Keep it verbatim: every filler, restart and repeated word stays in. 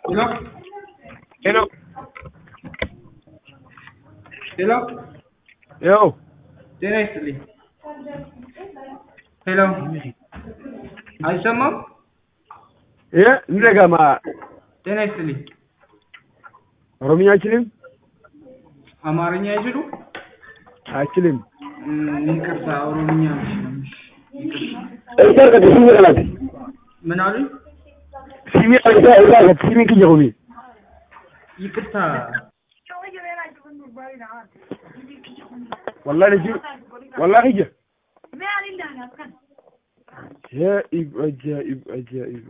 Hello? Hello. Hello? Yo. ጤና ይስጥልኝ። ሄሎ አይሰማም? እ እንደገማ ጤና ይስጥልኝ። ኦሮምኛ አይችልም? አማርኛ አይችሉ? አይችልም። ይቅርታ ኦሮምኛ አይችልም። እዛ ከዚህ ይላል። ምን አሉኝ? ሲሚ አይታ እዛ ከሲሚ ከጀሁሚ ይቅርታ والله نجي والله هي عجائب عجائب عجائب